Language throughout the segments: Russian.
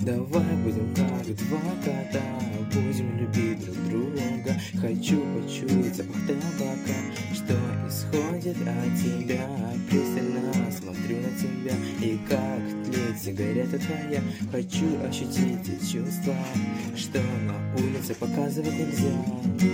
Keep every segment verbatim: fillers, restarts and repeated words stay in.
Давай будем как два кота, будем любить друг друга. Хочу почуять запах табака, что исходит от тебя. Пристально смотрю на тебя, и как тлеет сигарета твоя. Хочу ощутить те чувства, что на улице показывать нельзя.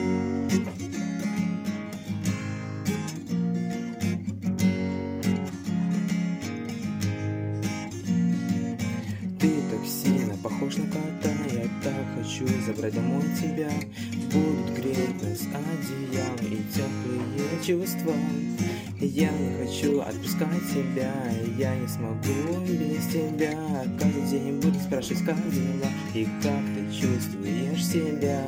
Сильно похож на кота, я так хочу забрать домой тебя. Будут греть нас одеялом и теплые чувства. Я не хочу отпускать тебя, я не смогу без тебя. Каждый день буду спрашивать, как дела и как ты чувствуешь себя.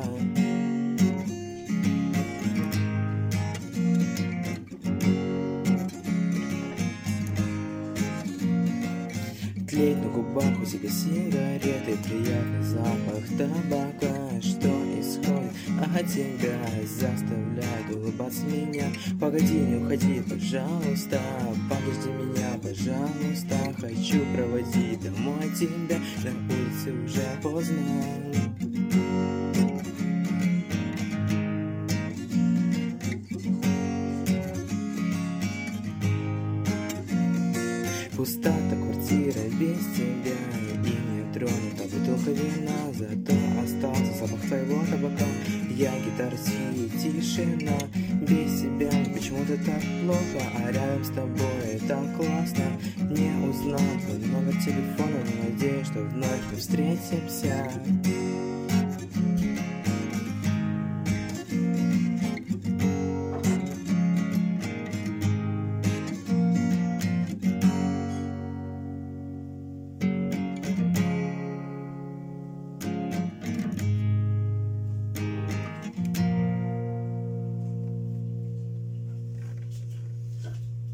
Тлеет на губах у тебя сигареты, приятный запах табака, что исходит от тебя, заставляет улыбаться меня. Погоди, не уходи, пожалуйста, подожди меня, пожалуйста. Хочу проводить домой тебя, на улице уже поздно. Пустота квартира без тебя, и не тронута бутылка вина. Зато остался запах твоего табака. Я гитара, тишина. Без тебя почему-то так плохо, а рядом с тобой так классно. Не узнал твой номер телефона, но надеюсь, что вновь мы встретимся.